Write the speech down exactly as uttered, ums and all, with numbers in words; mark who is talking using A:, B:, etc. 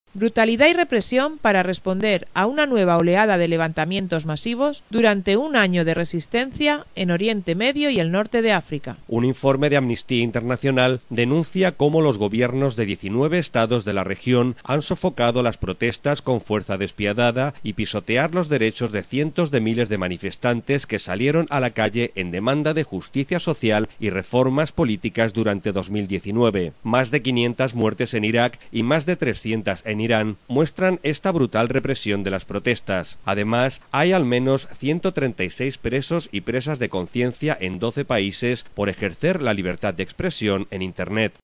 A: Brutalidad y represión para responder a una nueva oleada de levantamientos masivos durante un año de resistencia en Oriente Medio y el norte de África.
B: Un informe de Amnistía Internacional denuncia cómo los gobiernos de diecinueve estados de la región han sofocado las protestas con fuerza despiadada y pisotear los derechos de cientos de miles de manifestantes que salieron a la calle en demanda de justicia social y reformas políticas durante dos mil diecinueve. Más de quinientas muertes en Irak y más de trescientas en Irán muestran esta brutal represión de las protestas. Además, hay al menos ciento treinta y seis presos y presas de conciencia en doce países por ejercer la libertad de expresión en Internet.